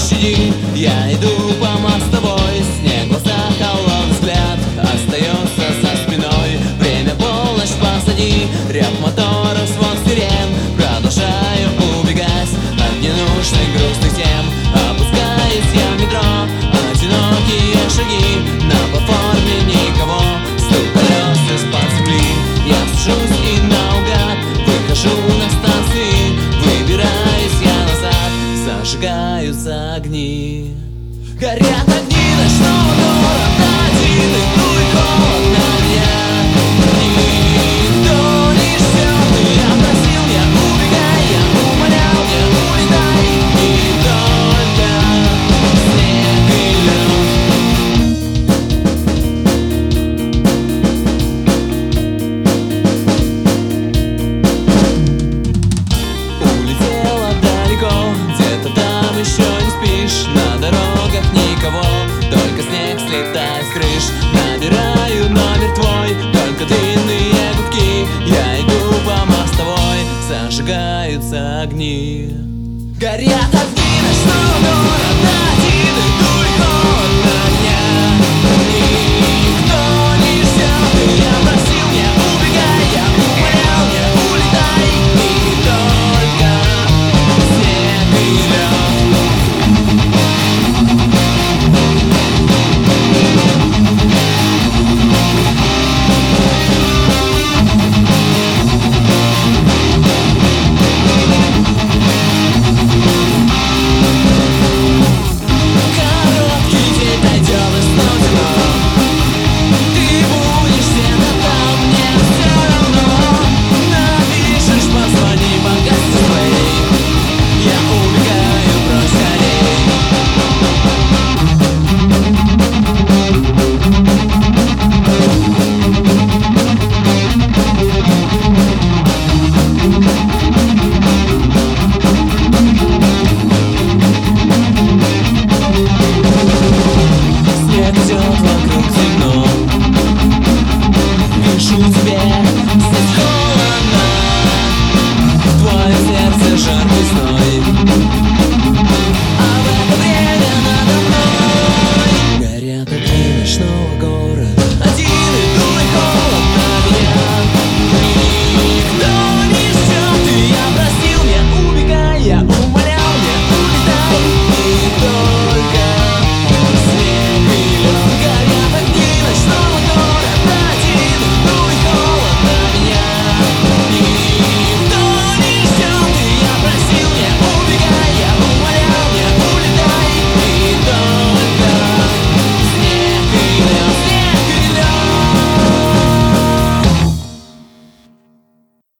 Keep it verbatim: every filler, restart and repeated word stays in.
пощади. Я иду по мостовой, снег в глазах, холодный взгляд остается за спиной. Время полночь позади, рев моторов, звон сирен. Продолжаю убегать от ненужных грустных тем. Опускаюсь я в метро, одинокие шаги, на платформе никого, стук колес из-под земли. Я сажусь и наугад выхожу на станции, выбираюсь я назад, зажигаются огни. Горят огни ночного города, один иду и холодно меня. Никто не ждет, я просил, я убегай, я умолял, я улетай. И только снег и лед. Улетела далеко, где-то там еще не спишь. На дорогах никого, только снег слетает с крыш. Набираю номер твой, только длинные гудки. Я иду по мостовой, зажигаются огни. Горят огни